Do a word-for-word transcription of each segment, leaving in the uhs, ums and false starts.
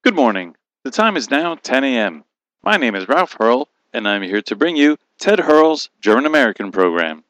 Good morning. The time is now ten a m. My name is Ralph Hurl, and I'm here to bring you Ted Hurl's German American program.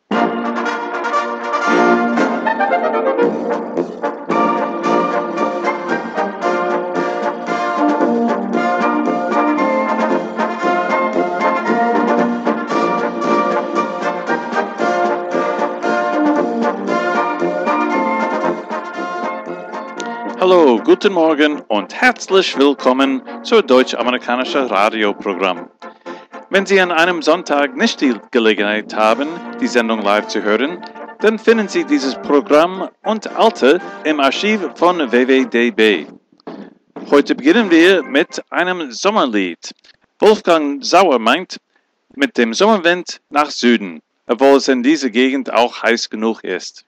Hallo, guten Morgen und herzlich willkommen zu Deutsch-Amerikanischer Radioprogramm. Wenn Sie an einem Sonntag nicht die Gelegenheit haben, die Sendung live zu hören, dann finden Sie dieses Programm und alte im Archiv von W W D B. Heute beginnen wir mit einem Sommerlied. Wolfgang Sauer meint, mit dem Sommerwind nach Süden, obwohl es in dieser Gegend auch heiß genug ist.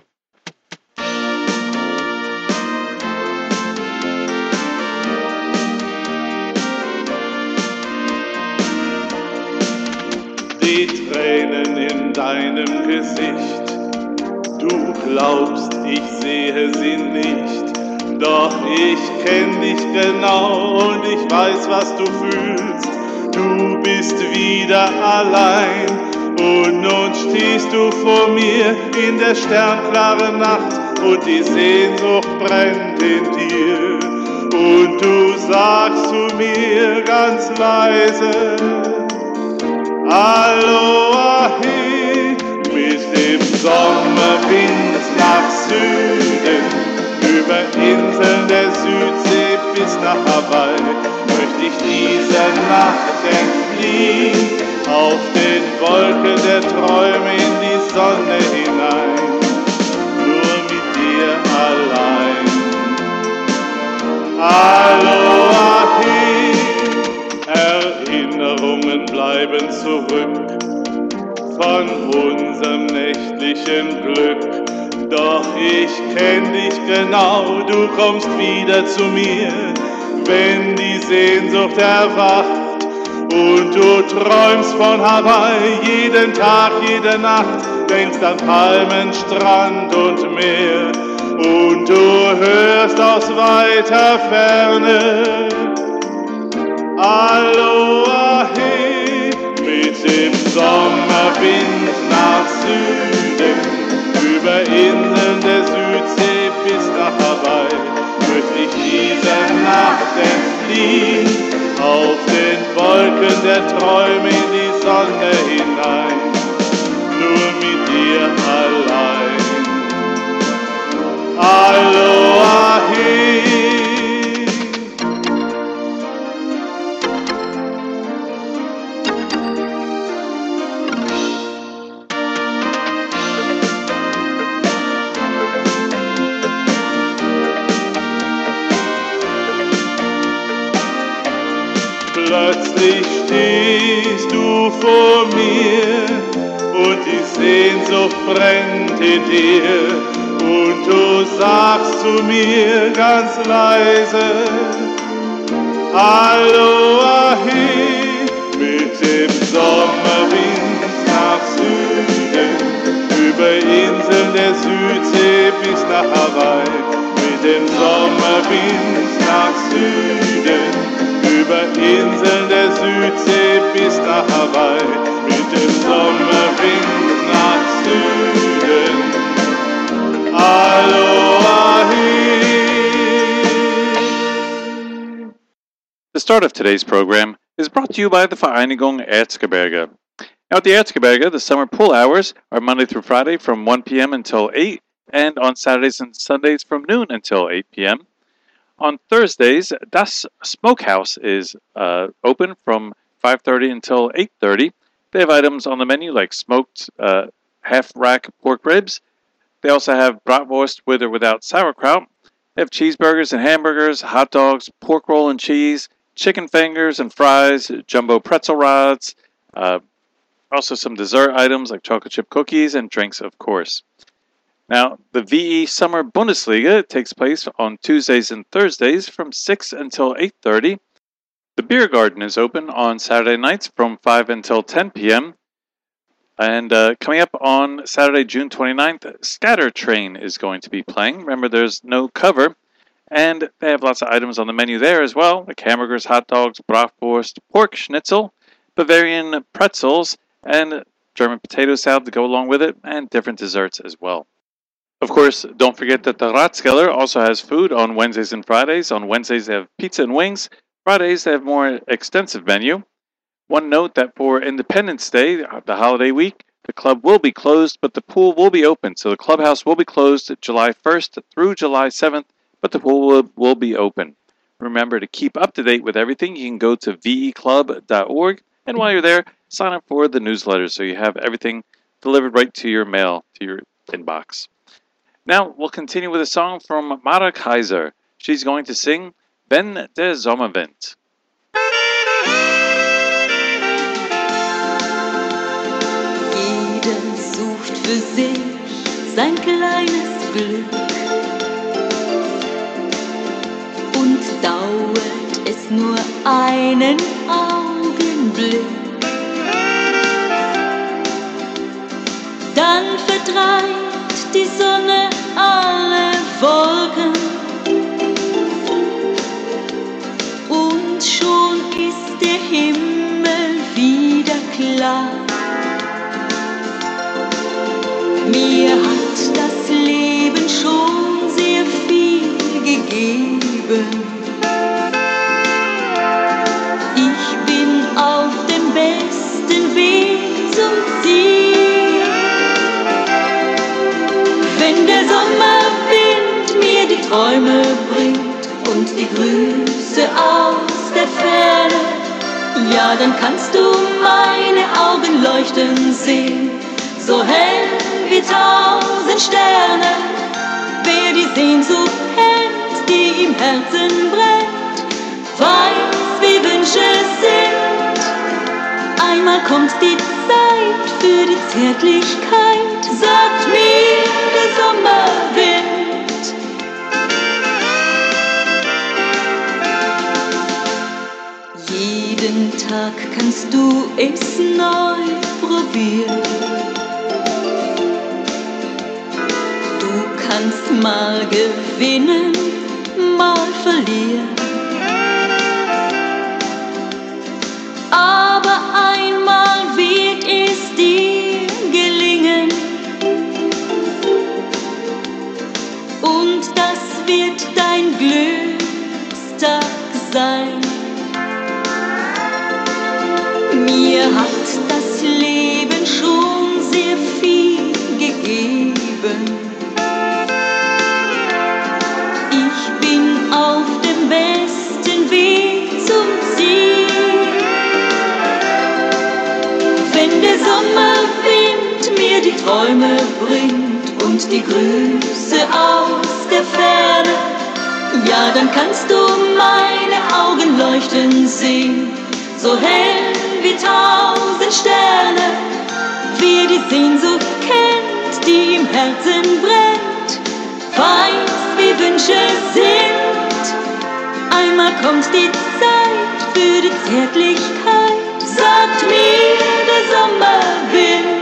Die Tränen in deinem Gesicht, du glaubst, ich sehe sie nicht, doch ich kenn dich genau und ich weiß, was du fühlst. Du bist wieder allein und nun stehst du vor mir in der sternklaren Nacht und die Sehnsucht brennt in dir und du sagst zu mir ganz leise: Aloha, mit dem Sommerwind nach Süden, über Inseln der Südsee bis nach Hawaii, möchte ich dieser Nacht entfliehen, auf den Wolken der Träume in die Sonne hinein, nur mit dir allein. Aloha, Erinnerungen bleiben zurück von unserem nächtlichen Glück. Doch ich kenn dich genau, du kommst wieder zu mir, wenn die Sehnsucht erwacht und du träumst von Hawaii jeden Tag, jede Nacht, denkst an Palmen, Strand und Meer und du hörst aus weiter Ferne: Aloha, mit dem Sommerwind nach Süden, über Inseln der Südsee bis nach Hawaii, möchte ich dieser Nacht entfliehen, auf den Wolken der Träume in die Sonne hinein, nur mit dir allein. Aloha, plötzlich stehst du vor mir und die Sehnsucht brennt in dir und du sagst zu mir ganz leise: Aloha, mit dem Sommerwind nach Süden, über Inseln der Südsee bis nach Hawaii, mit dem Sommerwind nach Süden, über Inseln der Südsee bis nach Hawaii, mit dem Sommerwind nach Süden. Aloha. The start of today's program is brought to you by the Vereinigung Erzgebirge. Now at the Erzgebirge, the summer pool hours are Monday through Friday from one p m until eight, and on Saturdays and Sundays from noon until eight p m On Thursdays, Das Smokehouse is uh, open from five thirty until eight thirty. They have items on the menu like smoked uh, half-rack pork ribs. They also have bratwurst with or without sauerkraut. They have cheeseburgers and hamburgers, hot dogs, pork roll and cheese, chicken fingers and fries, jumbo pretzel rods, uh, also some dessert items like chocolate chip cookies and drinks, of course. Now, the V E Summer Bundesliga takes place on Tuesdays and Thursdays from six until eight thirty. The beer garden is open on Saturday nights from five until ten p m And uh, coming up on Saturday, June twenty-ninth, Scatter Train is going to be playing. Remember, there's no cover. And they have lots of items on the menu there as well, like hamburgers, hot dogs, bratwurst, pork schnitzel, Bavarian pretzels, and German potato salad to go along with it, and different desserts as well. Of course, don't forget that the Ratskeller also has food on Wednesdays and Fridays. On Wednesdays, they have pizza and wings. Fridays, they have more extensive menu. One note that for Independence Day, the holiday week, the club will be closed, but the pool will be open. So the clubhouse will be closed July first through July seventh, but the pool will, will be open. Remember to keep up to date with everything. You can go to v e club dot org, and while you're there, sign up for the newsletter so you have everything delivered right to your mail, to your inbox. Now, we'll continue with a song from Mara Kaiser. She's going to sing Wenn der Sommerwind. Jeder sucht für sich sein kleines Glück und dauert es nur einen Augenblick. Dann vertreibt die Sonne alle Wolken und schon ist der Himmel wieder klar. Mir hat das Leben schon sehr viel gegeben. Ich bin auf dem besten Weg zum Ziel. Wenn der Sommerwind mir die Träume bringt und die Grüße aus der Ferne, ja, dann kannst du meine Augen leuchten sehen, so hell wie tausend Sterne. Wer die Sehnsucht kennt, die im Herzen brennt, weiß, wie Wünsche sind. Einmal kommt die Zeit für die Zärtlichkeit, sagt mir der Sommerwind. Jeden Tag kannst du es neu probieren. Du kannst mal gewinnen, mal verlieren. Aber einmal wird es dir gelingen. Und das wird dein Glückstag sein. Mir hat das Leben schon sehr viel gegeben. Ich bin auf dem besten Weg zum Ziel. Wenn der Sommerwind mir die Träume bringt und die Grüße aus der Ferne, ja, dann kannst du meine Augen leuchten sehen, so hell wie tausend Sterne. Wer die Sehnsucht kennt, die im Herzen brennt, weiß, wie Wünsche sind. Einmal kommt die Zeit für die Zärtlichkeit, sagt mir der Sommerwind.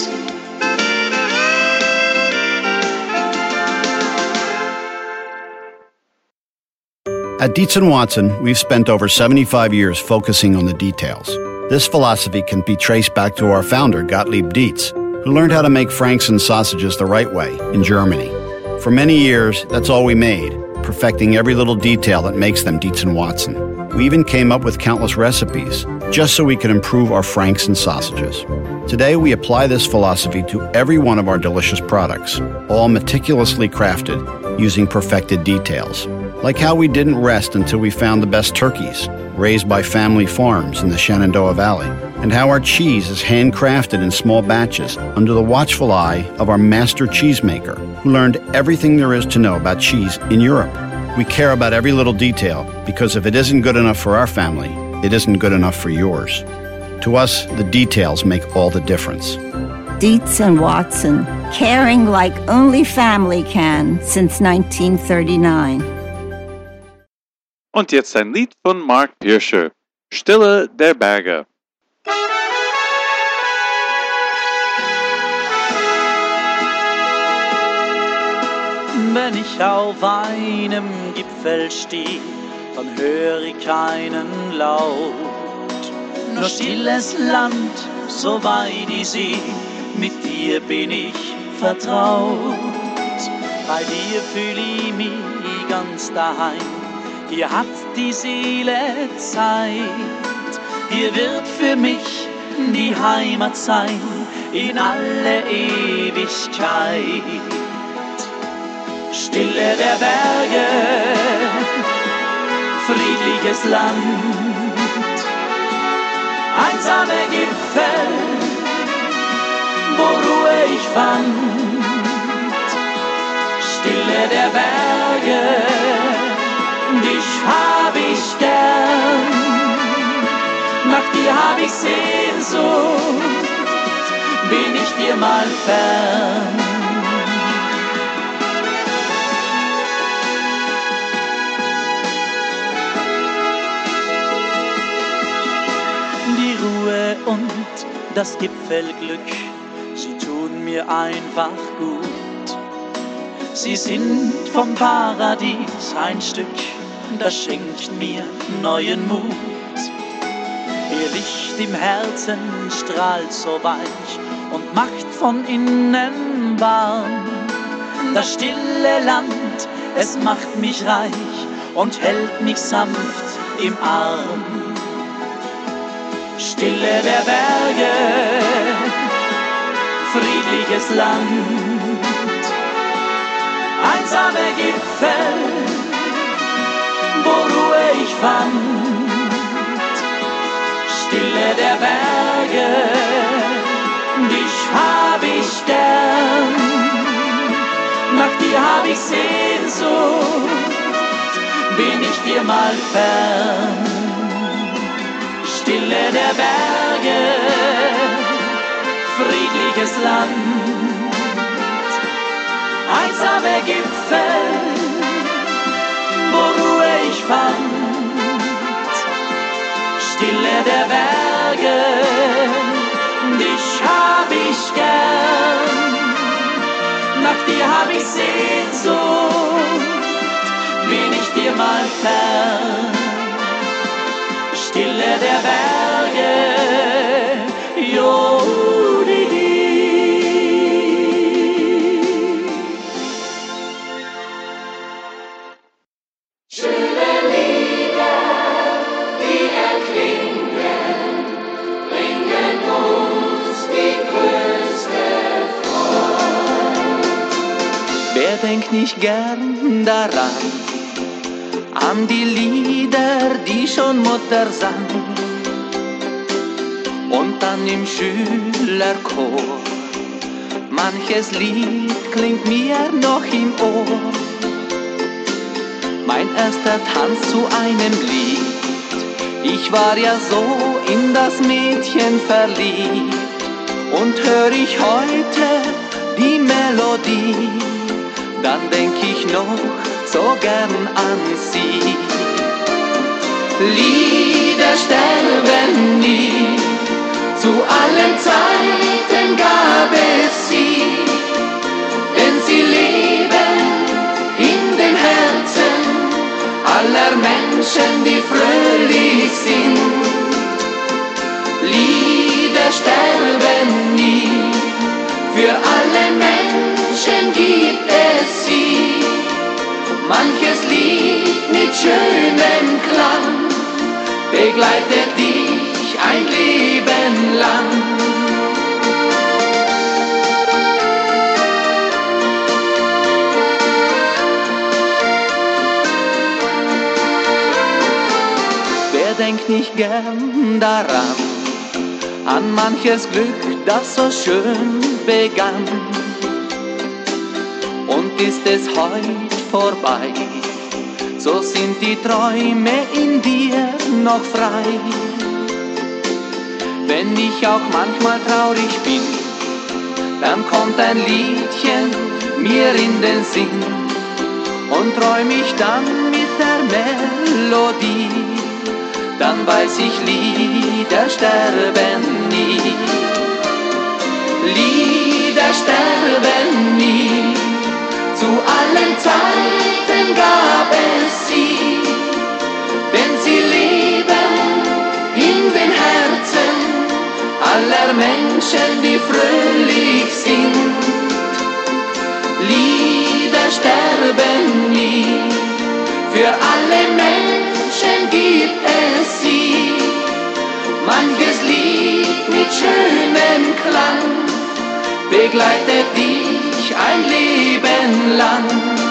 At Dietz and Watson, we've spent over seventy-five years focusing on the details. This philosophy can be traced back to our founder, Gottlieb Dietz, who learned how to make Frankston sausages the right way in Germany. For many years, that's all we made, perfecting every little detail that makes them Dietz and Watson. We even came up with countless recipes, just so we could improve our Frankston sausages. Today, we apply this philosophy to every one of our delicious products, all meticulously crafted, using perfected details. Like how we didn't rest until we found the best turkeys, raised by family farms in the Shenandoah Valley, and how our cheese is handcrafted in small batches under the watchful eye of our master cheesemaker, who learned everything there is to know about cheese in Europe. We care about every little detail because if it isn't good enough for our family, it isn't good enough for yours. To us, the details make all the difference. Dietz and Watson, caring like only family can since nineteen thirty-nine. Und jetzt ein Lied von Mark Pirscher, Stille der Berge. Wenn ich auf einem Gipfel stehe, dann höre ich keinen Laut. Nur stilles Land, so weit ich sehe, mit dir bin ich vertraut. Bei dir fühle ich mich ganz daheim, hier hat die Seele Zeit. Hier wird für mich die Heimat sein, in alle Ewigkeit. Stille der Berge, friedliches Land, einsame Gipfel, wo Ruhe ich fand. Stille der Berge, dich hab ich gern, nach dir hab ich Sehnsucht, bin ich dir mal fern. Die Ruhe und das Gipfelglück, sie tun mir einfach gut. Sie sind vom Paradies ein Stück, das schenkt mir neuen Mut. Ihr Licht im Herzen strahlt so weich und macht von innen warm. Das stille Land, es macht mich reich und hält mich sanft im Arm. Stille der Berge, friedliches Land, einsame Gipfel, wo Ruhe ich fand. Stille der Berge, dich hab ich gern, nach dir hab ich Sehnsucht, bin ich dir mal fern. Stille der Berge, friedliches Land, einsame Gipfel, wo Ruhe ich fand. Stille der Berge, dich hab ich gern, nach dir hab ich Sehnsucht, bin ich dir mal fern. Stille der Berge, Jodidi. Schöne Lieder, die erklingen, bringen uns die größte Freude. Wer denkt nicht gern daran, an die Lieder, die schon Mutter sang, und dann im Schülerchor. Manches Lied klingt mir noch im Ohr. Mein erster Tanz zu einem Lied, ich war ja so in das Mädchen verliebt. Und hör ich heute die Melodie, dann denk ich noch so gern an sie. Lieder sterben nie, zu allen Zeiten gab es sie, denn sie leben in den Herzen aller Menschen, die fröhlich sind. Lieder sterben nie, für alle Menschen gibt es sie. Manches Lied mit schönem Klang begleitet dich ein Leben lang. Wer denkt nicht gern daran, an manches Glück, das so schön begann? Und ist es heut vorbei, so sind die Träume in dir noch frei. Wenn ich auch manchmal traurig bin, dann kommt ein Liedchen mir in den Sinn und träum ich dann mit der Melodie, dann weiß ich, Lieder sterben nie. Lieder sterben nie, Zu allen Zeiten gab es sie, denn sie leben in den Herzen aller Menschen, die fröhlich sind. Lieder sterben nie, für alle Menschen gibt es sie. Manches Lied mit schönem Klang begleitet dich ein Leben lang.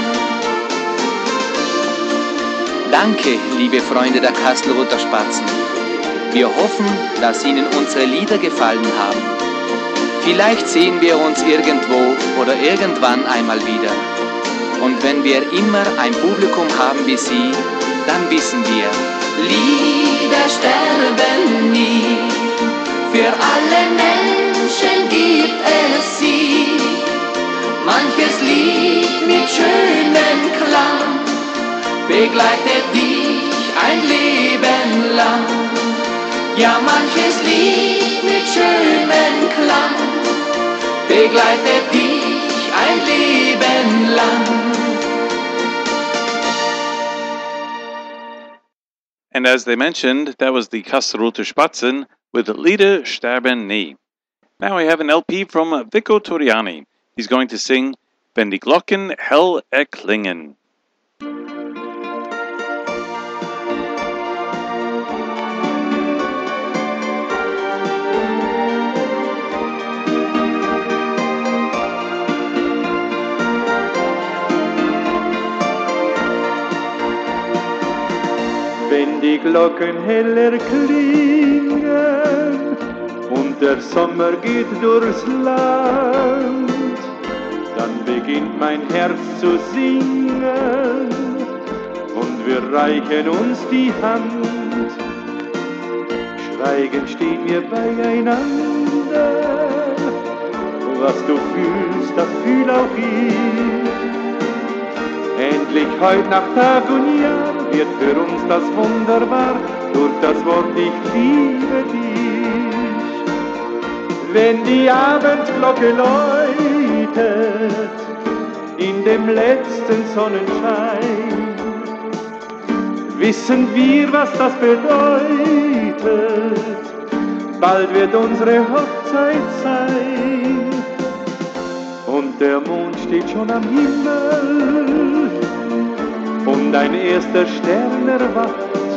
Danke, liebe Freunde der Kastelruther Spatzen. Wir hoffen, dass Ihnen unsere Lieder gefallen haben. Vielleicht sehen wir uns irgendwo oder irgendwann einmal wieder. Und wenn wir immer ein Publikum haben wie Sie, dann wissen wir, Lieder sterben nie, für alle Menschen gibt es sie. Manches Lied mit schönem Klang begleitet dich ein Leben lang. Ja, manches Lied mit schönem Klang begleitet dich ein Leben lang. And as they mentioned, that was the Kastelruther Spatzen with Lieder sterben nie. Now we have an L P from Vico Torriani. He's going to sing Wenn die Glocken hell erklingen. Wenn die Glocken heller klingen und der Sommer geht durchs Land, dann beginnt mein Herz zu singen und wir reichen uns die Hand. Schweigend steht mir beieinander, was du fühlst, das fühl auch ich. Endlich heut nach Tag und Jahr wird für uns das wunderbar, durch das Wort ich liebe dich. Wenn die Abendglocke läutet, in dem letzten Sonnenschein, wissen wir, was das bedeutet, bald wird unsere Hochzeit sein. Und der Mond steht schon am Himmel und ein erster Stern erwacht.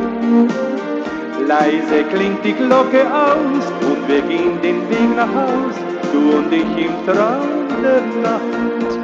Leise klingt die Glocke aus und wir gehen den Weg nach Haus, du und ich im Traum der Nacht.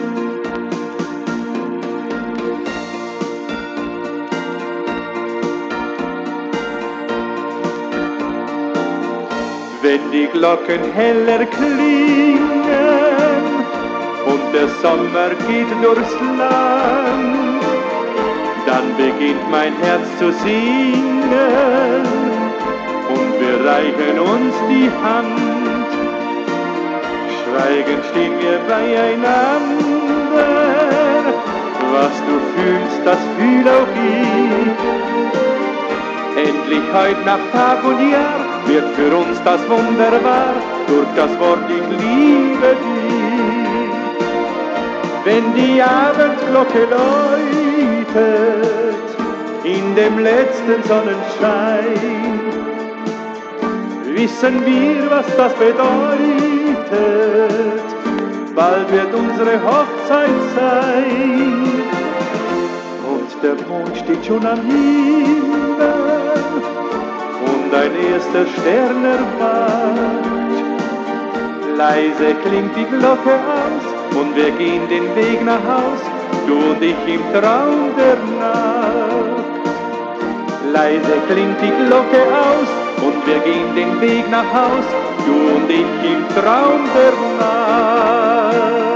Wenn die Glocken heller klingen und der Sommer geht durchs Land, dann beginnt mein Herz zu singen und wir reichen uns die Hand. Schweigend stehen wir beieinander, was du fühlst, das fühl auch ich. Endlich heut nach Tag und Jahr wird für uns das wunderbar, durch das Wort ich liebe dich. Wenn die Abendglocke läutet, in dem letzten Sonnenschein, wissen wir, was das bedeutet, bald wird unsere Hochzeit sein. Und der Mond steht schon am Himmel und ein erster Stern erwacht. Leise klingt die Glocke aus und wir gehen den Weg nach Haus, du und ich im Traum der Nacht. Leise klingt die Glocke aus und wir gehen den Weg nach Haus, du und ich im Traum der Nacht.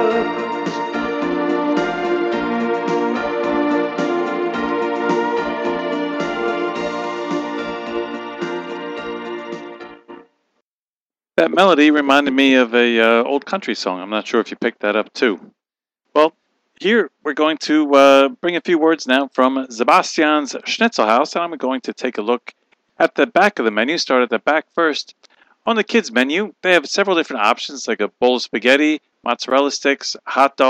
That melody reminded me of a uh, old country song. I'm not sure if you picked that up too. Well, here we're going to uh, bring a few words now from Sebastian's Schnitzelhaus, and I'm going to take a look at the back of the menu. Start at the back first. On the kids menu, they have several different options like a bowl of spaghetti, mozzarella sticks, hot dog,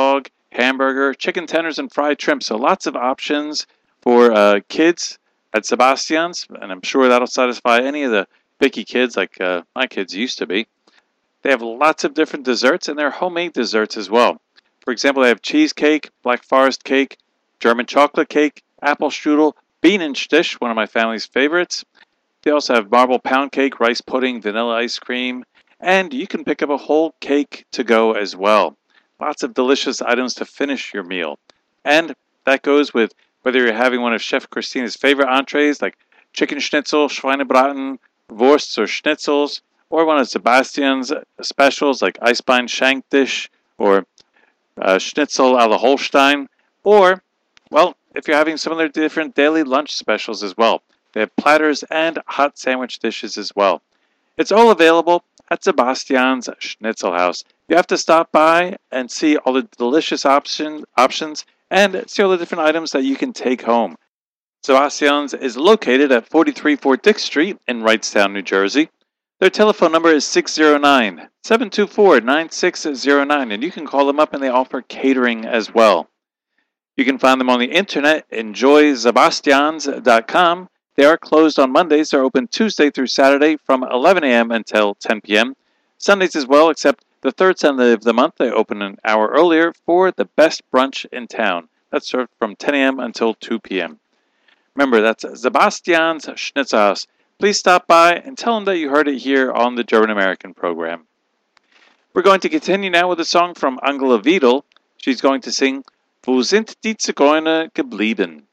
hamburger, chicken tenders, and fried shrimp. So lots of options for uh, kids at Sebastian's, and I'm sure that'll satisfy any of the picky kids like uh, my kids used to be. They have lots of different desserts, and they're homemade desserts as well. For example, they have cheesecake, black forest cake, German chocolate cake, apple strudel, Bienenstich, one of my family's favorites. They also have marble pound cake, rice pudding, vanilla ice cream, and you can pick up a whole cake to go as well. Lots of delicious items to finish your meal. And that goes with whether you're having one of Chef Christina's favorite entrees like chicken schnitzel, Schweinebraten, Wursts or schnitzels, or one of Sebastian's specials like Eisbein Shank dish or uh, Schnitzel a la Holstein, or, well, if you're having some of their different daily lunch specials as well. They have platters and hot sandwich dishes as well. It's all available at Sebastian's Schnitzel House. You have to stop by and see all the delicious option, options and see all the different items that you can take home. Sebastian's is located at forty-three Fort Dix Street in Wrightstown, New Jersey. Their telephone number is six oh nine, seven two four, nine six oh nine, and you can call them up and they offer catering as well. You can find them on the internet, enjoy sebastians dot com. They are closed on Mondays. They're open Tuesday through Saturday from eleven a.m. until ten p.m. Sundays as well, except the third Sunday of the month, they open an hour earlier for the best brunch in town. That's served from ten a.m. until two p.m. Remember, that's Sebastian's Schnitzel House. Please stop by and tell them that you heard it here on the German American program. We're going to continue now with a song from Angela Wiedel. She's going to sing Wo sind die Zigeuner geblieben?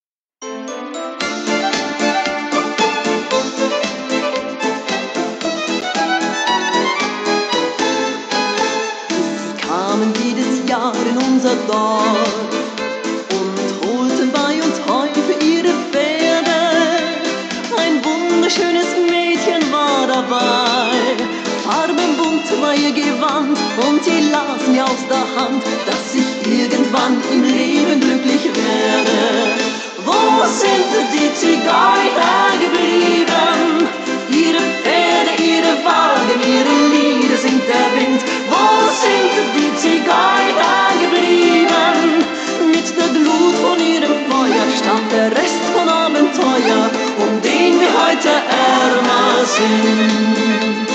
Sie kamen jedes Jahr in unser Dorf und holten bei uns Heu für ihre Pferde. Ein wunderschönes Mädchen war dabei, farbenbunt war ihr Gewand und sie las mir aus der Hand, dass ich irgendwann im Leben glücklich werde. Wo sind die Zigeuner geblieben? Ihre Pferde, ihre Wagen, ihre Lieder singt der Wind. Wo sind die Zigeuner geblieben? Mit der Glut von ihrem Feuer stammt der Rest von Abenteuer, um den wir heute ärmer sind.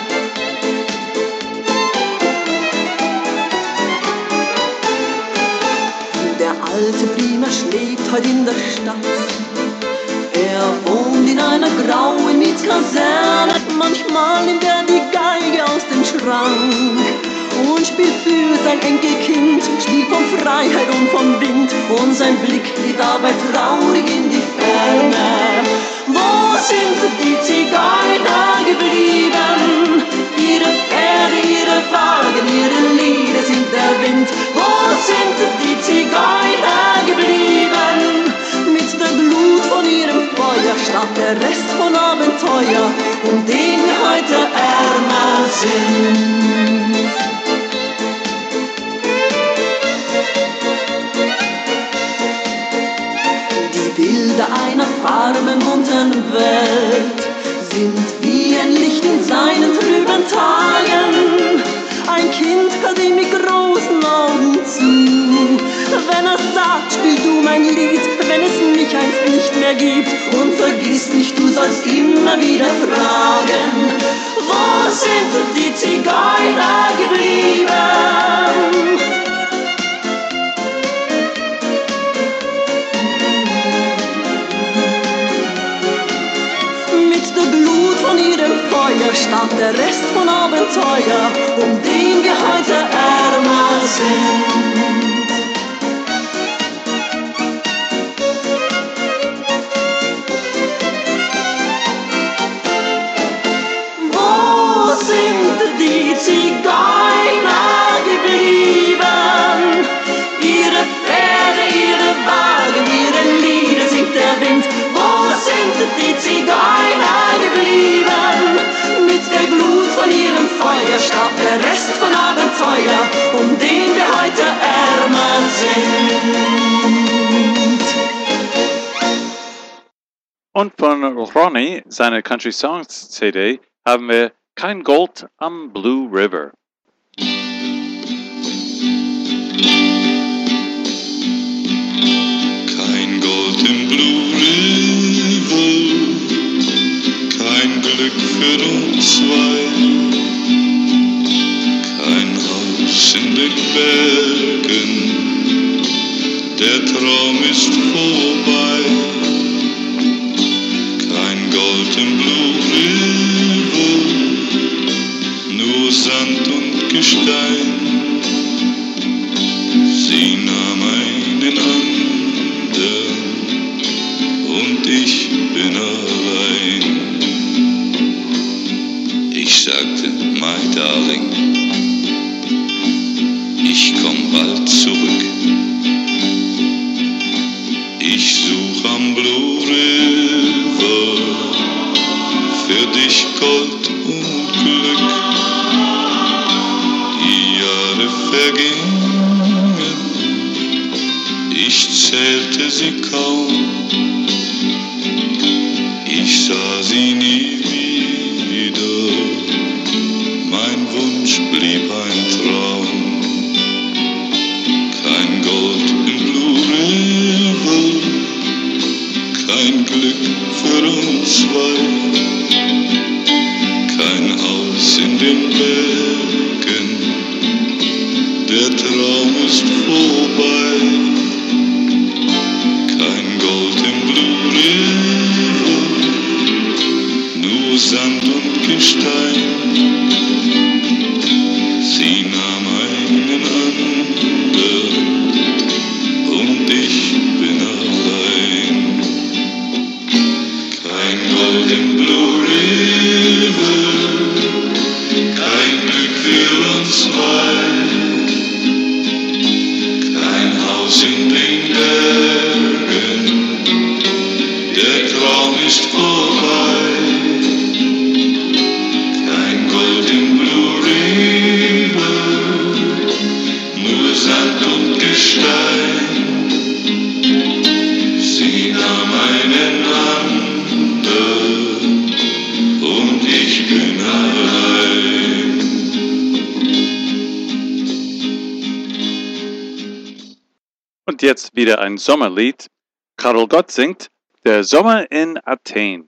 Der alte Prima schläft heute in der Stadt. Er wohnt in einer grauen Mietskaserne. Manchmal nimmt er die Geige aus dem Schrank und spielt für sein Enkelkind, spielt von Freiheit und vom Wind. Und sein Blick geht dabei traurig in die Ferne. Wo sind die Zigeuner geblieben? Ihre Pferde, ihre Wagen, ihre Lieder singt der Wind. Wo sind die Zigeuner geblieben? Mit der Glut von ihrem Feuer stammt der Rest von Abenteuer, um den wir heute ärmer sind. Die Bilder einer farbenbunten Welt sind wie ein Licht in seinen trüben Tagen. Ein Kind hört ihm mit großen Augen zu, wenn er sagt, spiel du mein Lied, wenn es mich einst nicht mehr gibt. Und vergiss nicht, du sollst immer wieder fragen, wo sind die Zigeuner geblieben? Mit der Glut von ihrem Feuer stammt der Rest von Abenteuer, um den wir heute ärmer sind. Wo sind die Zigeuner geblieben? Ihre Pferde, ihre Wagen, ihre Lieder singt der Wind. Wo sind die Zigeuner geblieben? Mit der Glut von ihrem Feuer stammt der Rest von Abenteuer, um den wir heute ärmer sind. Und von Ronnie, seine Country Songs C D, haben wir Kein Gold am Blue River. im Blue River, kein Glück für uns zwei, kein Haus in den Bergen, der Traum ist vorbei, kein Gold im Blue River, nur Sand und Gestein. Sie nahm einen anderen und ich bin allein. Ich sagte, my darling, ich komm bald zurück. Ich such am Blue River für dich Gold und Glück. Die Jahre vergingen, ich zählte sie kaum. Ich sah sie nie wieder, mein Wunsch blieb ein Traum. Kein Gold im Blue River, kein Glück für uns zwei, kein Haus in den Bergen, der Traum ist vorbei, kein Gold im Blue River, nur Sand und Gestein. Sie nahm einen anderen und ich bin allein. Kein Gold im Blue River, kein Glück für uns zwei, kein Haus in den Bergen, der Traum ist vorbei, kein Gold im Blue River, nur Sand und Gestein. Sie nahm einen anderen und ich bin allein. Und jetzt wieder ein Sommerlied. Karel Gott singt Der Sommer in Athen.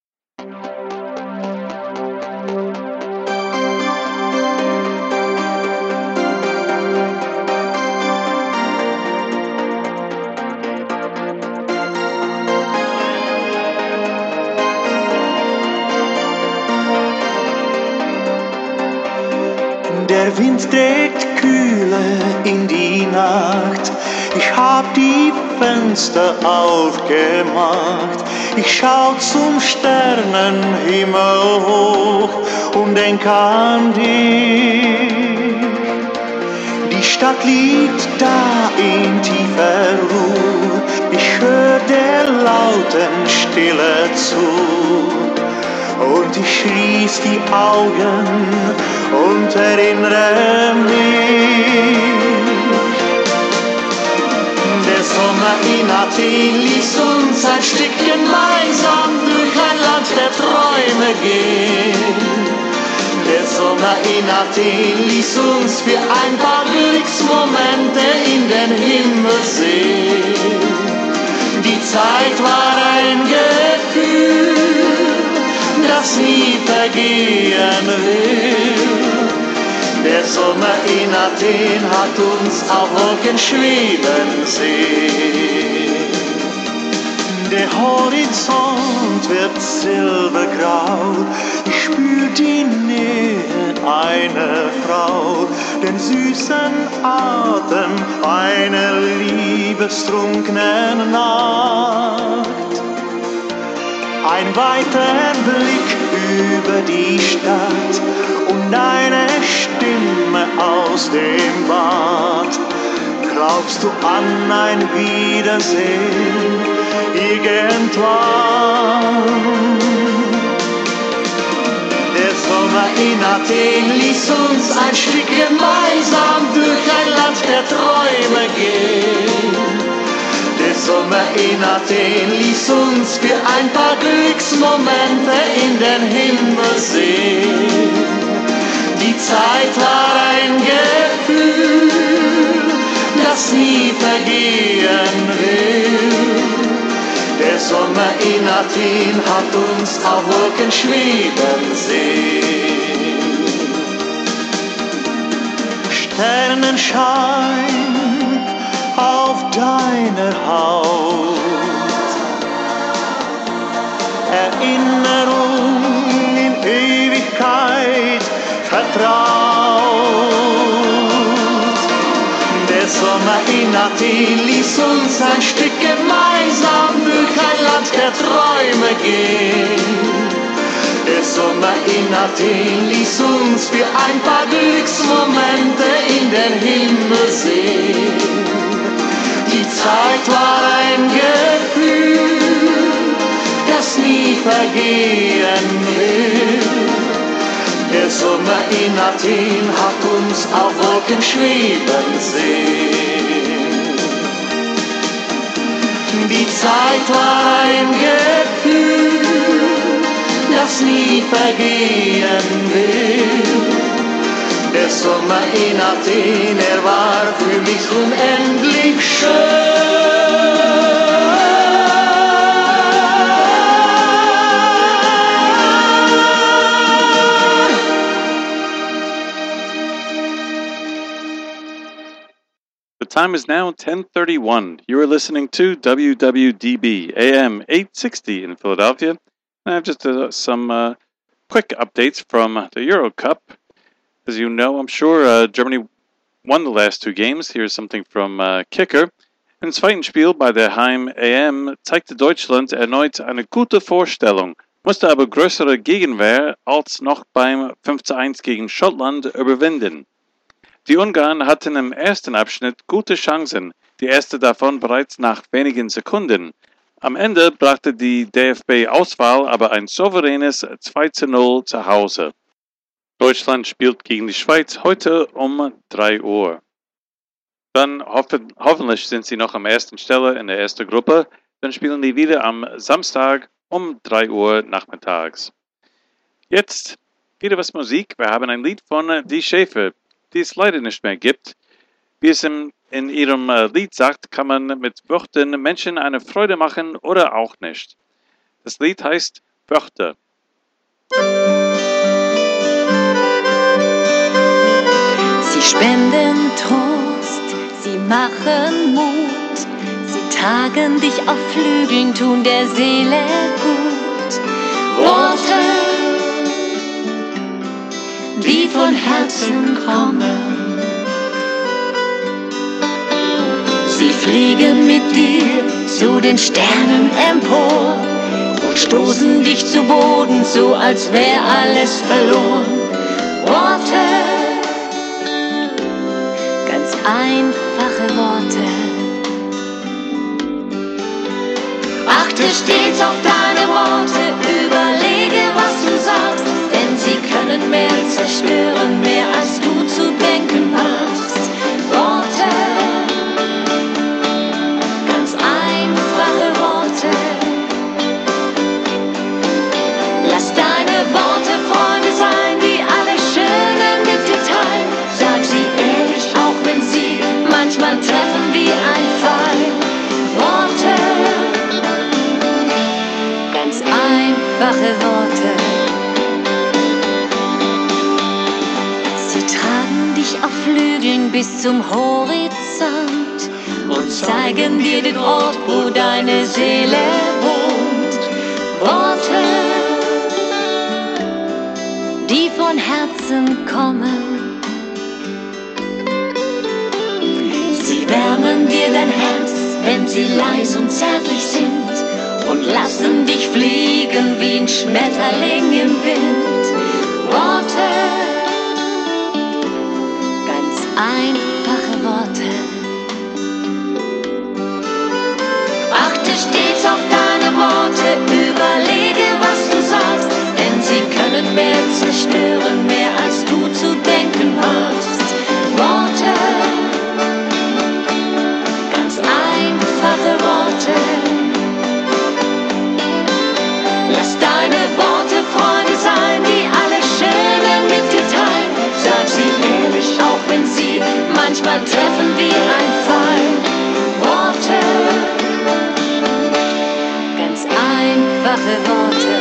Der Wind trägt Kühle in die Nacht. Ich hab die Fenster aufgemacht. Ich schau zum Sternenhimmel hoch und denk an dich. Die Stadt liegt da in tiefer Ruhe. Ich hör der lauten Stille zu. Und ich schließ die Augen und erinnere mich. Der Sommer in Athen ließ uns ein Stück gemeinsam durch ein Land der Träume gehen. Der Sommer in Athen ließ uns für ein paar Glücksmomente in den Himmel sehen. Die Zeit war ein Gefühl, das nie vergehen will. Der Sommer in Athen hat uns auf Wolken schweben sehen. Der Horizont wird silbergrau, ich spür die Nähe einer Frau, den süßen Atem einer liebestrunkenen Nacht. Ein weiter Blick über die Stadt und eine Stimme aus dem Bad. Glaubst du an ein Wiedersehen irgendwann? Der Sommer in Athen ließ uns ein Stück gemeinsam durch ein Land der Träume gehen. Der Sommer in Athen ließ uns für ein paar Glücksmomente in den Himmel sehen. Die Zeit war ein Gefühl, das nie vergehen will. Der Sommer in Athen hat uns auf Wolken schweben sehen. Sternenschein auf deiner Haut, Erinnerung in Ewigkeit vertraut. Der Sommer in Athen ließ uns ein Stück gemeinsam durch ein Land der Träume gehen. Der Sommer in Athen ließ uns für ein paar Glücksmomente in den Himmel sehen. Die Zeit war ein Gefühl, das nie vergehen will. Der Sommer in Athen hat uns auf Wolken schweben sehen. Die Zeit war ein Gefühl, das nie vergehen will. Der Sommer in Athen, er war für mich unendlich schön. The time is now ten thirty-one. You are listening to W W D B A M eight sixty in Philadelphia. And I have just uh, some uh, quick updates from the Euro Cup. As you know, I'm sure uh, Germany won the last two games. Here's something from uh, Kicker. Im zweiten Spiel bei der Heim-A M zeigte Deutschland erneut eine gute Vorstellung, musste aber größere Gegenwehr als noch beim fünf zu eins gegen Schottland überwinden. Die Ungarn hatten im ersten Abschnitt gute Chancen, die erste davon bereits nach wenigen Sekunden. Am Ende brachte die D F B-Auswahl aber ein souveränes zwei zu null zu Hause. Deutschland spielt gegen die Schweiz heute um drei Uhr. Dann hoffen, hoffentlich sind sie noch am ersten Stelle in der ersten Gruppe. Dann spielen die wieder am Samstag um drei Uhr nachmittags. Jetzt wieder was Musik. Wir haben ein Lied von Die Schäfer, die es leider nicht mehr gibt. Wie es in, in ihrem äh, Lied sagt, kann man mit Worten Menschen eine Freude machen oder auch nicht. Das Lied heißt Wörter. Sie spenden Trost, sie machen Mut, sie tragen dich auf Flügeln, tun der Seele gut. Worte, die von Herzen kommen. Sie fliegen mit dir zu den Sternen empor und stoßen dich zu Boden, so als wär alles verloren. Worte, ganz einfache Worte. Achte stets auf deine Worte, überlege, was du sagst, denn sie können mehr zerstören, mehr als du zu denken hast. Worte, ganz einfache Worte. Lass deine Worte Freunde sein, die alle Schönen mit dir teilen. Sag sie ehrlich, auch wenn sie manchmal treffen wie ein Pfeil. Worte, ganz einfache Worte. Sie tragen dich auf Flügeln bis zum Horizont und zeigen dir den Ort, wo deine Seele wohnt. Worte, die von Herzen kommen. Sie wärmen dir dein Herz, wenn sie leis und zärtlich sind, und lassen dich fliegen wie ein Schmetterling im Wind. Worte, ganz einfache Worte. Achte stets auf deine Worte, überlege, was du sagst, denn sie können mehr zerstören, mehr als du zu denken hast. Worte, ganz einfache Worte. Lass deine Worte Freunde sein, die alle Schönen mit dir teilen. Sag sie ehrlich, auch wenn sie manchmal treffen wie ein Pfeil. Worte, einfache Worte.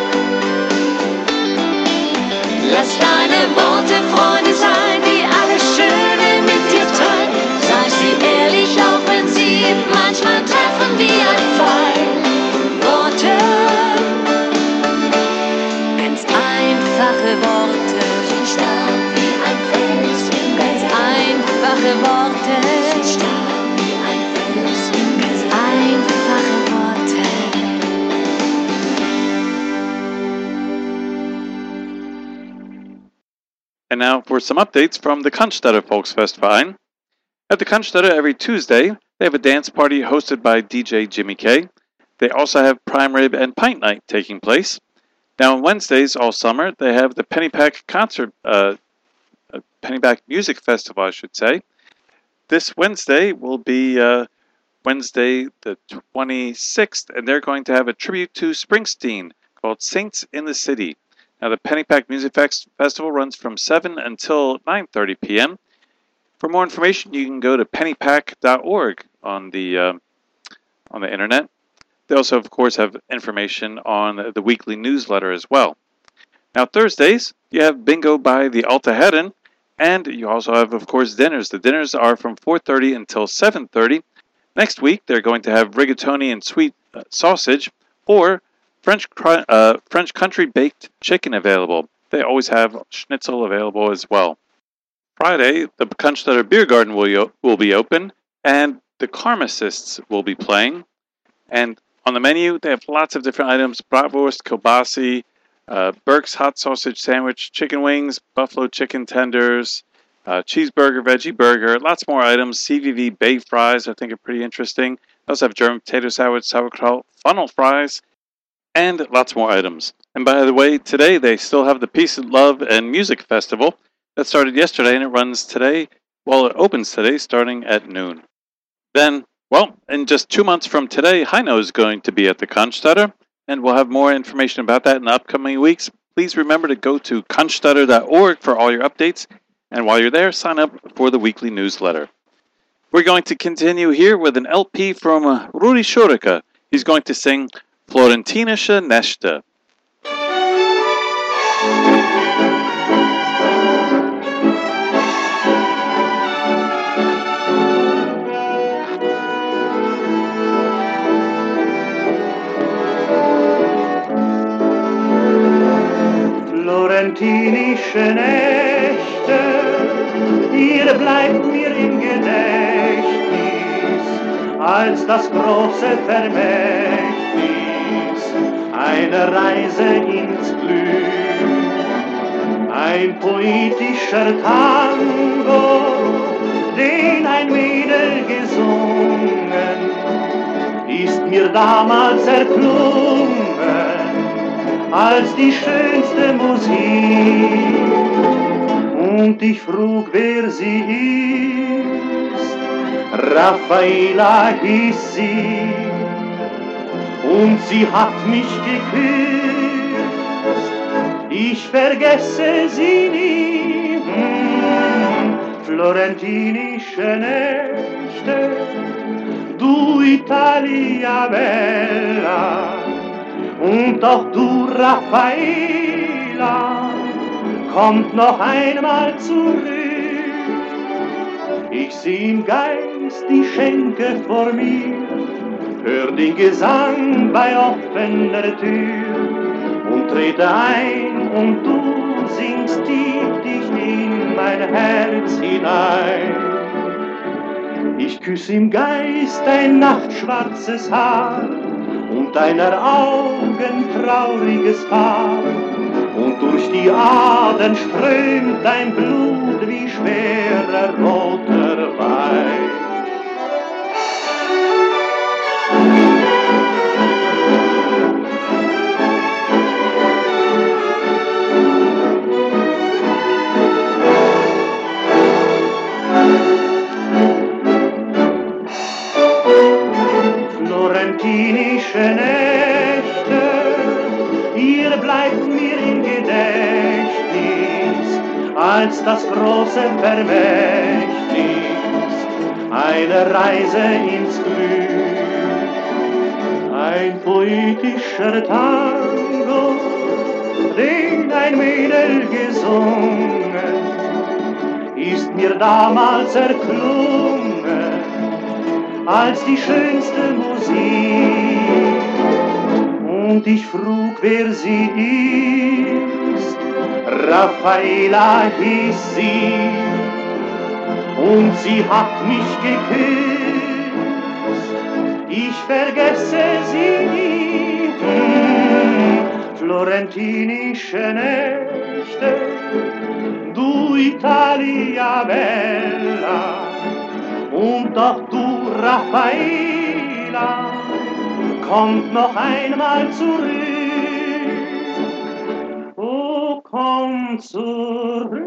Lass deine Worte Freunde sein, die alles Schöne mit dir teilen. Sei sie ehrlich, auch wenn sie manchmal treffen wie ein Pfeil. Worte, ganz einfache Worte, stark wie ein Fels im Ganz einfache Worte, stark wie ein Fels im Ganz einfache Worte. And now for some updates from the Cannstatter Volksfestverein. At the Cannstatter every Tuesday, they have a dance party hosted by D J Jimmy K. They also have prime rib and pint night taking place. Now on Wednesdays all summer, they have the Pennypack concert, uh, Pennypack Music Festival, I should say. This Wednesday will be uh, Wednesday the twenty-sixth, and they're going to have a tribute to Springsteen called Saints in the City. Now, the Pennypack Music Festival runs from seven until nine thirty p.m. For more information, you can go to pennypack dot org on the uh, on the internet. They also, of course, have information on the weekly newsletter as well. Now, Thursdays, you have bingo by the Alta Herren, and you also have, of course, dinners. The dinners are from four thirty until seven thirty. Next week, they're going to have rigatoni and sweet uh, sausage, or French uh, French country baked chicken available. They always have schnitzel available as well. Friday, the Cannstatter Beer Garden will, will be open, and the Karmacists will be playing. And on the menu, they have lots of different items: bratwurst, kielbasi, uh, Burke's hot sausage sandwich, chicken wings, buffalo chicken tenders, uh, cheeseburger, veggie burger, lots more items. C V V bay fries, I think, are pretty interesting. They also have German potato salad, sauerkraut, funnel fries, and lots more items. And by the way, today they still have the Peace, Love, and Music Festival that started yesterday, and it runs today, well, it opens today starting at noon. Then, well, in just two months from today, Heino is going to be at the Cannstatter, and we'll have more information about that in the upcoming weeks. Please remember to go to cannstatter dot org for all your updates, and while you're there, sign up for the weekly newsletter. We're going to continue here with an L P from uh, Rudi Schurika. He's going to sing Florentinische Nächte. Florentinische Nächte, ihr bleibt mir im Gedächtnis als das große Vermächtnis, eine Reise ins Glück, ein poetischer Tango, den ein Mädel gesungen, ist mir damals erklungen als die schönste Musik. Und ich frug, wer sie ist. Raffaella hieß sie, und sie hat mich geküsst. Ich vergesse sie nie. Hm, Florentinische Nächte, du Italia Bella, und auch du Raffaella, kommt noch einmal zurück. Ich seh im Geist die Schenke vor mir, hör den Gesang bei offener Tür und trete ein und du singst tief dich in mein Herz hinein. Ich küss im Geist dein nachtschwarzes Haar und deiner Augen trauriges Paar, und durch die Adern strömt dein Blut wie schwerer roter Wein. Florentinische Nächte, ihr bleibt mir im Gedächtnis als das große Vermächtnis, eine Reise ins Glück, ein poetischer Tango, den ein Mädel gesungen, ist mir damals erklungen als die schönste Musik. Und ich frug, wer sie ist, Raffaella hieß sie, und sie hat mich geküsst, ich vergesse sie nie. Hm, florentinische Nächte, du Italia bella, und doch du Raffaella, kommt noch einmal zurück, oh, komm zurück.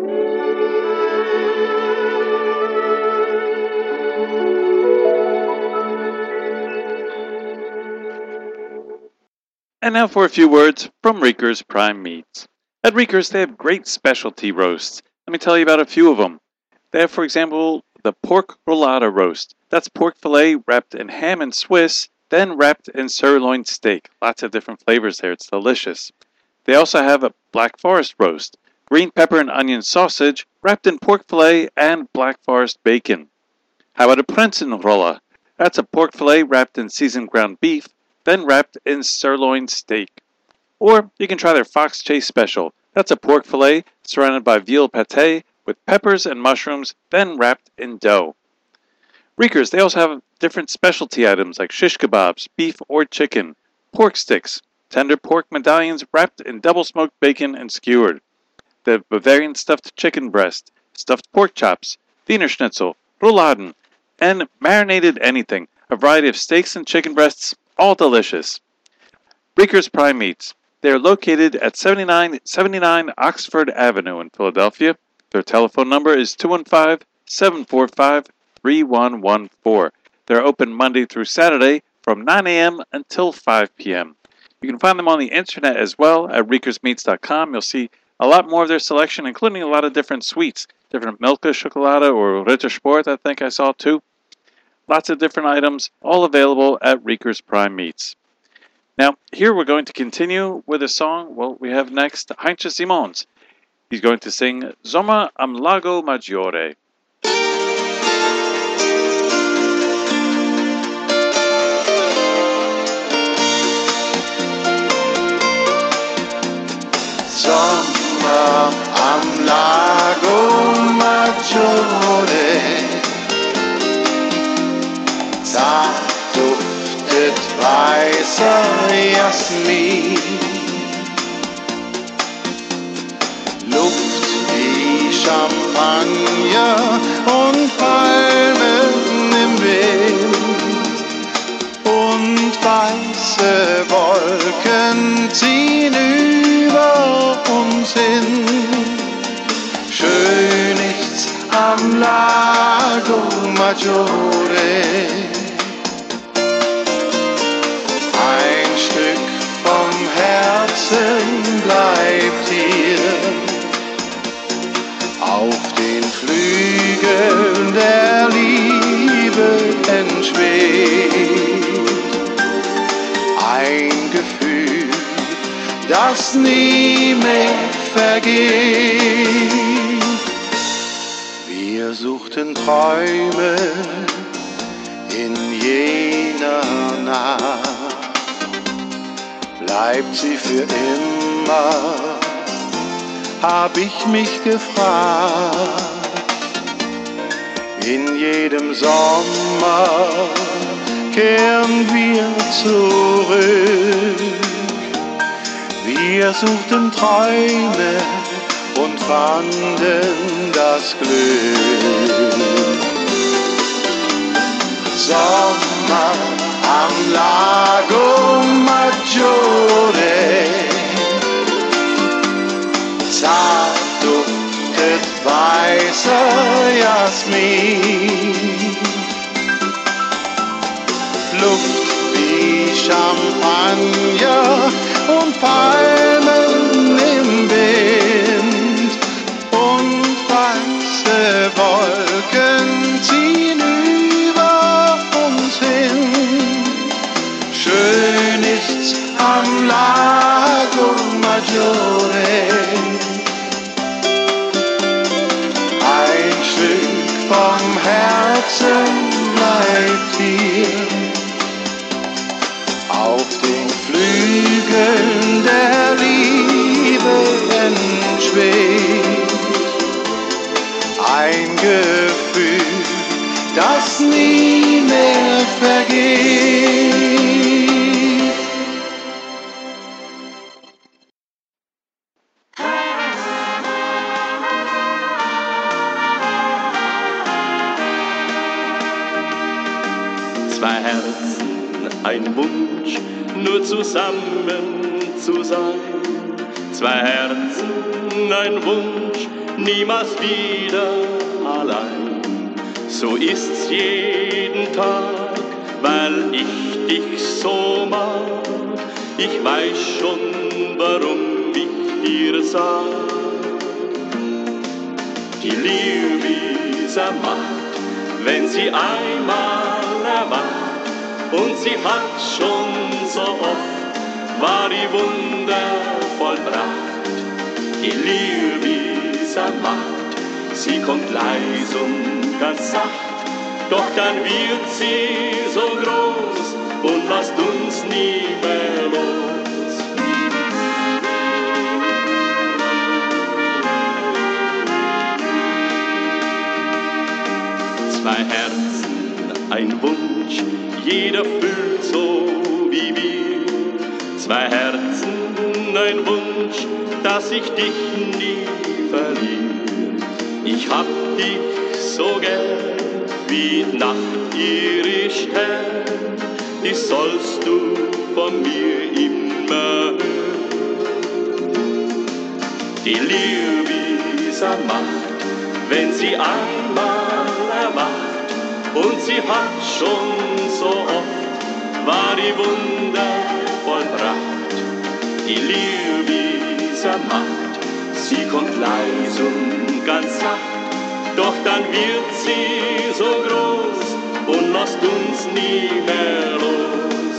And now for a few words from Rieker's Prime Meats. At Rieker's, they have great specialty roasts. Let me tell you about a few of them. They have, for example, the pork rollata roast. That's pork fillet wrapped in ham and Swiss, then wrapped in sirloin steak. Lots of different flavors there. It's delicious. They also have a black forest roast, green pepper and onion sausage wrapped in pork fillet and black forest bacon. How about a Prinzenroller? That's a pork fillet wrapped in seasoned ground beef, then wrapped in sirloin steak. Or you can try their Fox Chase Special. That's a pork fillet surrounded by veal pate with peppers and mushrooms, then wrapped in dough. Rieker's, they also have different specialty items like shish kebabs, beef or chicken, pork sticks, tender pork medallions wrapped in double-smoked bacon and skewered. They have Bavarian stuffed chicken breast, stuffed pork chops, Wiener Schnitzel, rouladen, and marinated anything, a variety of steaks and chicken breasts, all delicious. Rieker's Prime Meats. They are located at seventy-nine seventy-nine Oxford Avenue in Philadelphia. Their telephone number is two one five, seven four five, three one one four. They're open Monday through Saturday from nine a.m. until five p.m. You can find them on the internet as well at riekers meats dot com. You'll see a lot more of their selection, including a lot of different sweets, different Milka Chocolata or Rittersport, I think I saw too. Lots of different items, all available at Rieker's Prime Meats. Now, here we're going to continue with a song. Well, we have next Heinz Simons. He's going to sing Sommer am Lago Maggiore. Sommer am Lago Maggiore, zart duftet weißer Jasmin, Luft wie Champagner und Palmen im Wind, und weiße Wolken ziehen über uns hin. Schön ist's am Lago Maggiore, ein Stück vom Herzen bleibt hier, auf den Flügeln der Liebe entschwebt. Ein Gefühl, das nie mehr vergeht. Wir suchten Träume in jener Nacht, bleibt sie für immer, hab ich mich gefragt. In jedem Sommer kehren wir zurück. Wir suchten Träume und fanden das Glück. Sommer am Lago Maggiore, zart duftet weißer Jasmin, Luft wie Champagner und Palmen im Wind, und weiße Wolken ziehen über uns hin. Schön maggiore. Ein Stück vom Herzen bleibt hier auf den Flügeln der Liebe entschwebt. Ein Gefühl, das nie mehr vergeht. Zwei Herzen, ein Wunsch, nur zusammen zu sein. Zwei Herzen, ein Wunsch, niemals wieder allein. So ist's jeden Tag, weil ich dich so mag. Ich weiß schon, warum ich dir sag. Die Liebe macht, wenn sie einmal erwacht. Und sie hat schon so oft, war die Wunder vollbracht. Die Liebe macht, sie kommt leis und ganz sacht, doch dann wird sie so groß und lasst uns nie mehr los. Zwei Herzen, ein Wunsch, jeder fühlt so wie wir. Zwei Herzen, ein Wunsch, dass ich dich nie verliere. Ich hab dich so gern, wie Nacht ihre Stern, die sollst du von mir immer hören. Die Liebe macht, wenn sie einmal erwacht, und sie hat schon so oft, war die Wunder vollbracht. Die Liebe macht, sie kommt leis und ganz sacht, doch dann wird sie so groß und lasst uns nie mehr los.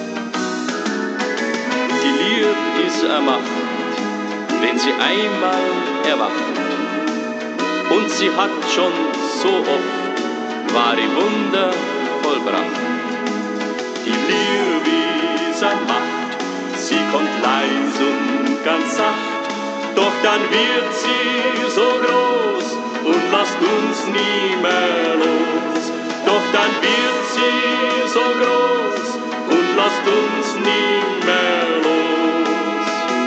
Die Liebe ist ermacht, wenn sie einmal erwacht, und sie hat schon so oft, war die Wunder vollbracht. Die Liebe macht, sie kommt leis und ganz sacht, doch dann wird sie so groß und lasst uns nie mehr los. Doch dann wird sie so groß und lasst uns nie mehr los.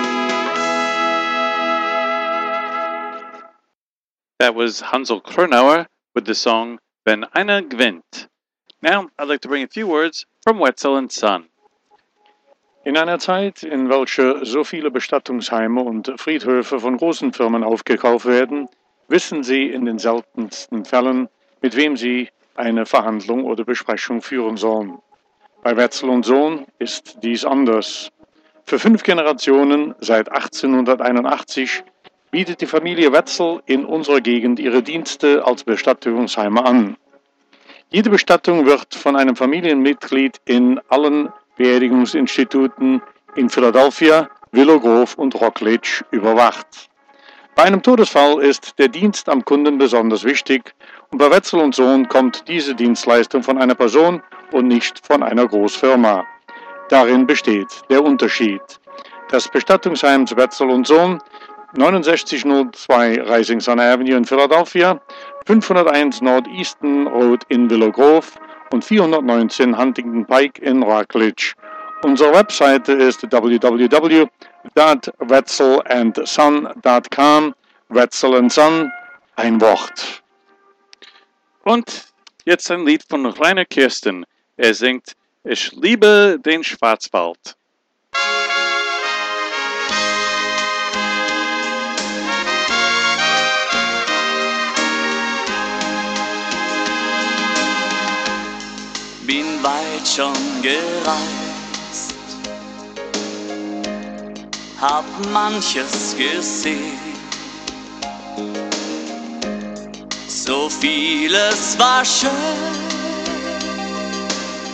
That was Hansel Kronauer with the song Wenn einer gewinnt. Now, I'd like to bring a few words from Wetzel and Son. In einer Zeit, in welcher so viele Bestattungsheime und Friedhöfe von großen Firmen aufgekauft werden, wissen Sie in den seltensten Fällen, mit wem Sie eine Verhandlung oder Besprechung führen sollen. Bei Wetzel und Sohn ist dies anders. Für fünf Generationen, seit achtzehnhunderteinundachtzig, bietet die Familie Wetzel in unserer Gegend ihre Dienste als Bestattungsheime an. Jede Bestattung wird von einem Familienmitglied in allen Beerdigungsinstituten in Philadelphia, Willow Grove und Rockledge überwacht. Bei einem Todesfall ist der Dienst am Kunden besonders wichtig, und bei Wetzel und Sohn kommt diese Dienstleistung von einer Person und nicht von einer Großfirma. Darin besteht der Unterschied. Das Bestattungsheim Wetzel und Sohn, neunundsechzig null zwei Rising Sun Avenue in Philadelphia, fünfhunderteins Northeastern Road in Willow Grove und vierhundertneunzehn Huntington Pike in Rockledge. Unsere Webseite ist w w w punkt wetzel and son punkt com. Wetzel and Son, ein Wort. Und jetzt ein Lied von Rainer Kirsten. Er singt Ich liebe den Schwarzwald. Bin weit schon gereist, hab manches gesehen, so vieles war schön,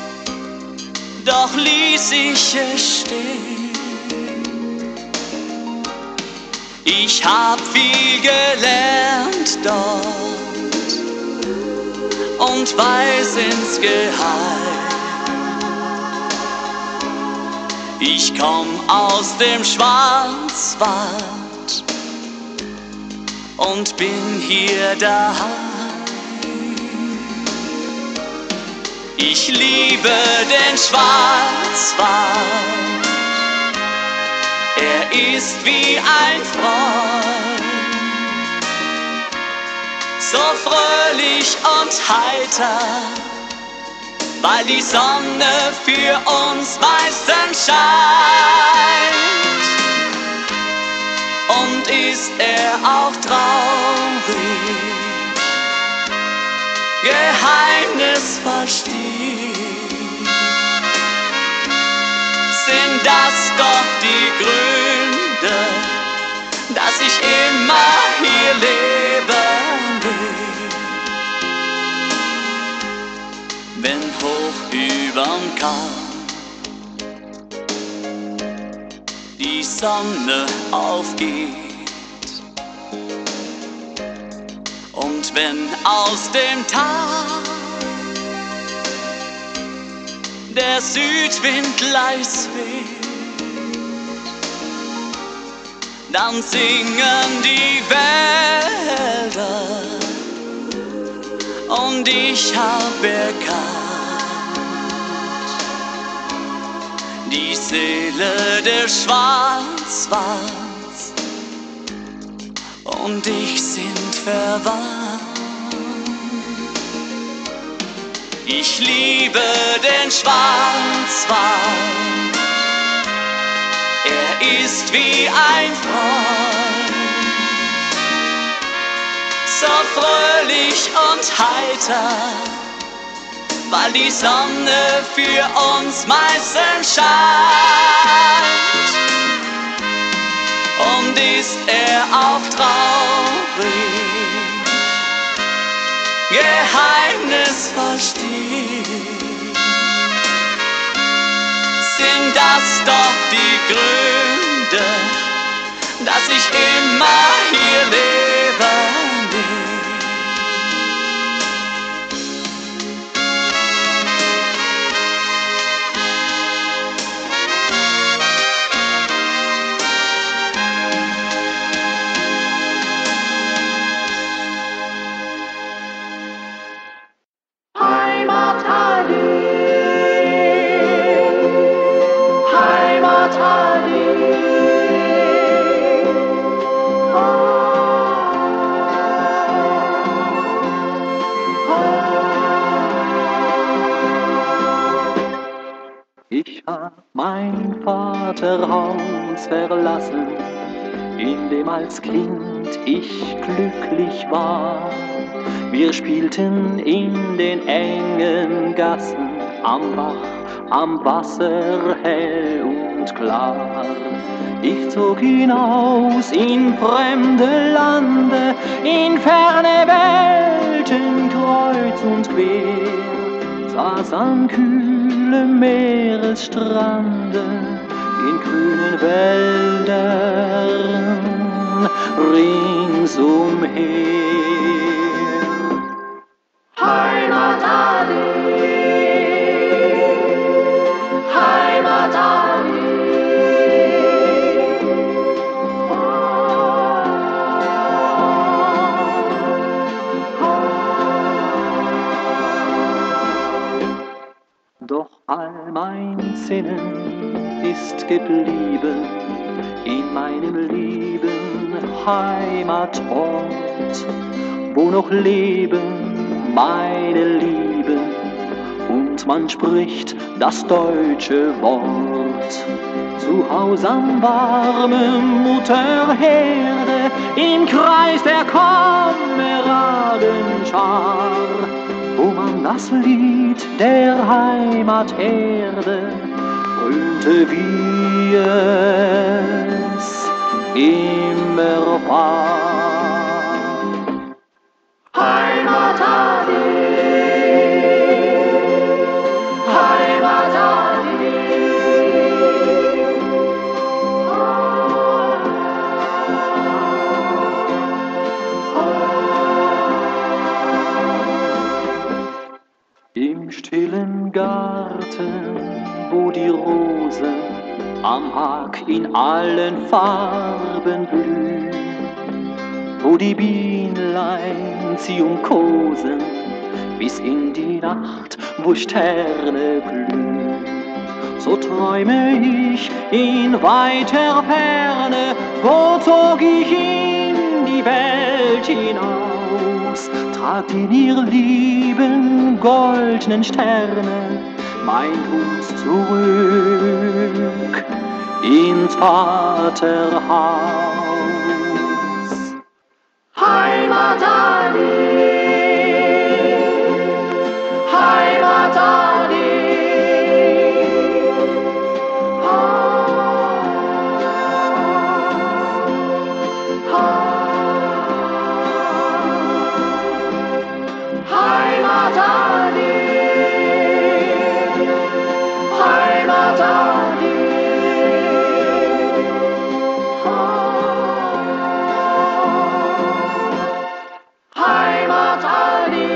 doch ließ ich es stehen. Ich hab viel gelernt dort und weiß insgeheim, ich komm aus dem Schwarzwald und bin hier daheim. Ich liebe den Schwarzwald, er ist wie ein Freund, so fröhlich und heiter, weil die Sonne für uns meistens scheint. Und ist er auch traurig, Geheimnis versteht, sind das doch die Gründe, dass ich immer hier leben will. Wenn hoch überm Kahn die Sonne aufgeht und wenn aus dem Tal der Südwind leis weht, dann singen die Wälder und ich hab erkannt, die Seele des Schwarzwalds und ich sind verwandt. Ich liebe den Schwarzwald, er ist wie ein Freund, so fröhlich und heiter, weil die Sonne für uns meistens scheint. Und ist er auch traurig, Geheimnis versteht, sind das doch die Gründe, dass ich immer hier leben will. Ich hab mein Vaterhaus verlassen, in dem als Kind ich glücklich war. Wir spielten in den engen Gassen, am Bach, am Wasser hell und klar. Ich zog hinaus in fremde Lande, in ferne Welten kreuz und quer, saß an kühlem Meeresstrande, in grünen Wäldern ringsumher. Heimat Ali, Heimat Ali. Doch all mein Sinnen ist geblieben in meinem lieben Heimatort, wo noch leben meine Lieben und man spricht das deutsche Wort. Zu Haus am warmen Mutterherde, im Kreis der Kameradenschar, wo man das Lied der Heimaterde brüllte, wie es immer war. Heimat Ali, Heimat Ali. am Hag in allen Farben blühen, wo die Bienlein sie umkosen, bis in die Nacht, wo Sterne glühen. So träume ich in weiter Ferne, wo zog ich in die Welt hinaus, tragt in ihr lieben goldenen Sterne mein Hus zurück ins Vaterhaus. Heimat Ali, Heimat Ali, Heimat Ali, Heimat Ali, Heimat Ali.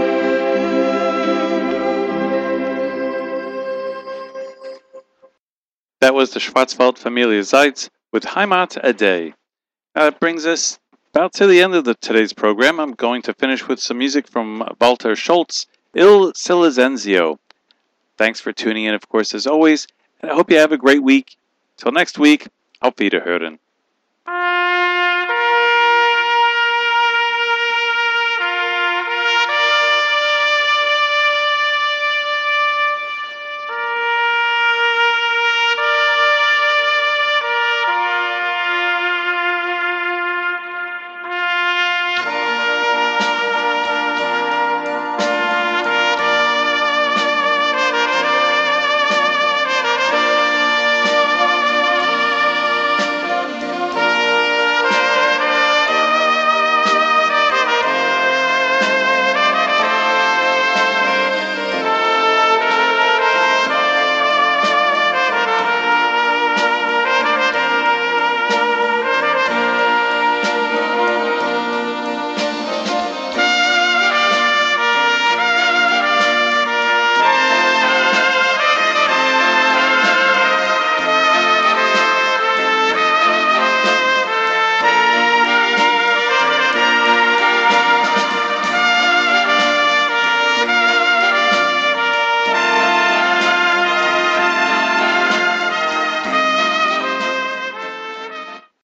That was the Schwarzwald Familie Zeitz with Heimat a Day. Now that brings us about to the end of the, today's program. I'm going to finish with some music from Walter Schultz, Il Silenzio. Thanks for tuning in, of course, as always, and I hope you have a great week. Till next week, auf Wiederhören.